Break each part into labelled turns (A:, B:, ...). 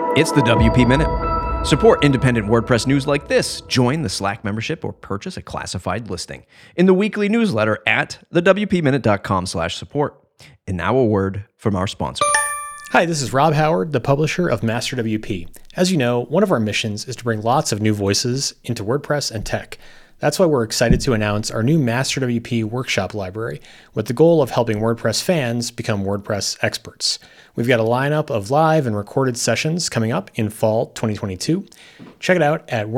A: It's the WP Minute. Support independent WordPress news like this. Join the Slack membership or purchase a classified listing in the weekly newsletter at thewpminute.com/support. And now a word from our sponsor.
B: Hi, this is Rob Howard, the publisher of Master WP. As you know, one of our missions is to bring lots of new voices into WordPress and tech. That's why we're excited to announce our new Master WP workshop library with the goal of helping WordPress fans become WordPress experts. We've got a lineup of live and recorded sessions coming up in fall 2022. Check it out at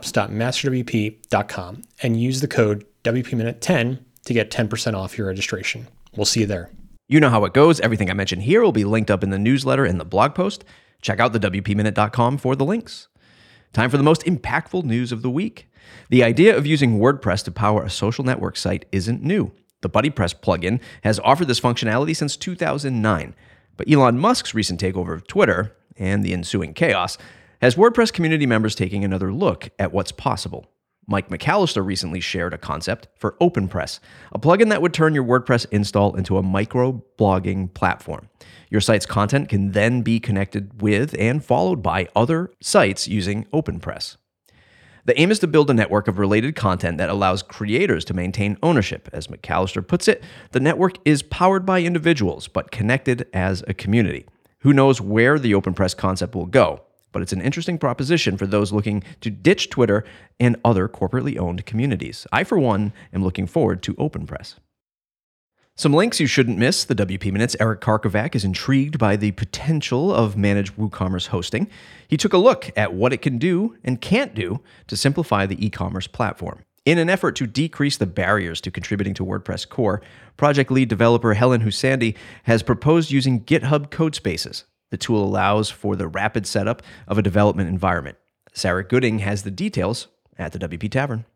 B: workshops.masterwp.com and use the code WPMinute10 to get 10% off your registration. We'll see you there.
A: You know how it goes. Everything I mentioned here will be linked up in the newsletter and the blog post. Check out the WPMinute.com for the links. Time for the most impactful news of the week. The idea of using WordPress to power a social network site isn't new. The BuddyPress plugin has offered this functionality since 2009, but Elon Musk's recent takeover of Twitter and the ensuing chaos has WordPress community members taking another look at what's possible. Mike McAllister recently shared a concept for OpenPress, a plugin that would turn your WordPress install into a micro-blogging platform. Your site's content can then be connected with and followed by other sites using OpenPress. The aim is to build a network of related content that allows creators to maintain ownership. As McAllister puts it, the network is powered by individuals, but connected as a community. Who knows where the OpenPress concept will go? But it's an interesting proposition for those looking to ditch Twitter and other corporately owned communities. I, for one, am looking forward to OpenPress. Some links you shouldn't miss. The WP Minute's Eric Karkovac is intrigued by the potential of managed WooCommerce hosting. He took a look at what it can do and can't do to simplify the e-commerce platform. In an effort to decrease the barriers to contributing to WordPress core, project lead developer Helen Husandi has proposed using GitHub Codespaces. The tool allows for the rapid setup of a development environment. Sarah Gooding has the details at the WP Tavern.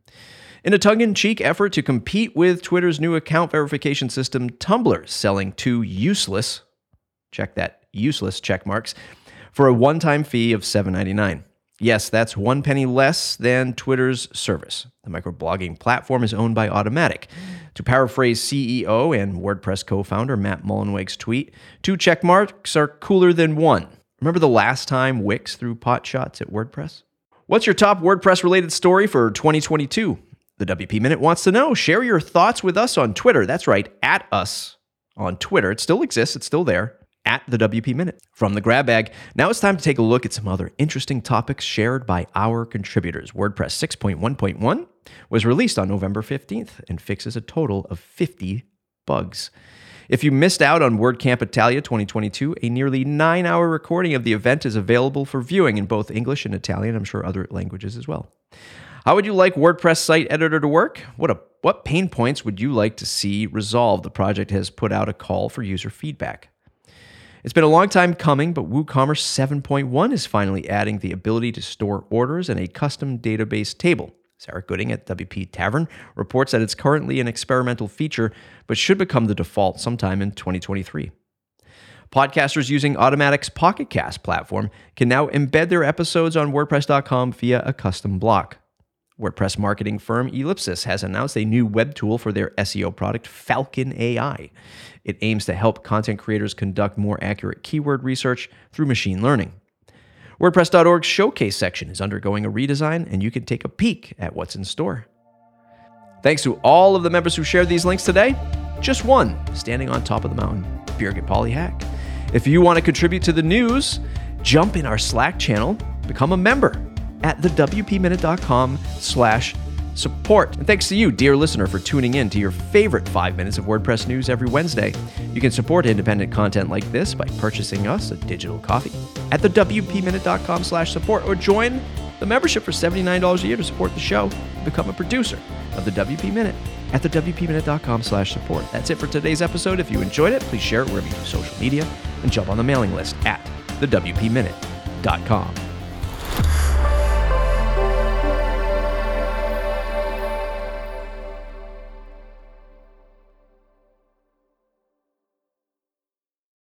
A: In a tongue-in-cheek effort to compete with Twitter's new account verification system, Tumblr is selling two useless, check that, useless check marks, for a one-time fee of $7.99. Yes, that's 1 penny less than Twitter's service. The microblogging platform is owned by Automattic. To paraphrase CEO and WordPress co-founder Matt Mullenweg's tweet, 2 check marks are cooler than 1. Remember the last time Wix threw pot shots at WordPress? What's your top WordPress-related story for 2022? The WP Minute wants to know. Share your thoughts with us on Twitter. That's right, at us on Twitter. It still exists. It's still there, at the WP Minute. From the grab bag, now it's time to take a look at some other interesting topics shared by our contributors. WordPress 6.1.1 was released on November 15th and fixes a total of 50 bugs. If you missed out on WordCamp Italia 2022, a nearly 9-hour recording of the event is available for viewing in both English and Italian. I'm sure other languages as well. How would you like WordPress site editor to work? What pain points would you like to see resolved? The project has put out a call for user feedback. It's been a long time coming, but WooCommerce 7.1 is finally adding the ability to store orders in a custom database table. Sarah Gooding at WP Tavern reports that it's currently an experimental feature, but should become the default sometime in 2023. Podcasters using Automattic's Pocket Cast platform can now embed their episodes on WordPress.com via a custom block. WordPress marketing firm Ellipsis has announced a new web tool for their SEO product, Falcon AI. It aims to help content creators conduct more accurate keyword research through machine learning. WordPress.org's showcase section is undergoing a redesign, and you can take a peek at what's in store. Thanks to all of the members who shared these links today. Just one standing on top of the mountain, Birgit Polyhack. If you want to contribute to the news, jump in our Slack channel, become a member at thewpminute.com/support. And thanks to you, dear listener, for tuning in to your favorite 5 minutes of WordPress news every Wednesday. You can support independent content like this by purchasing us a digital coffee at thewpminute.com/support or join the membership for $79 a year to support the show and become a producer of the WP Minute at thewpminute.com/support. That's it for today's episode. If you enjoyed it, please share it wherever you do social media and jump on the mailing list at thewpminute.com.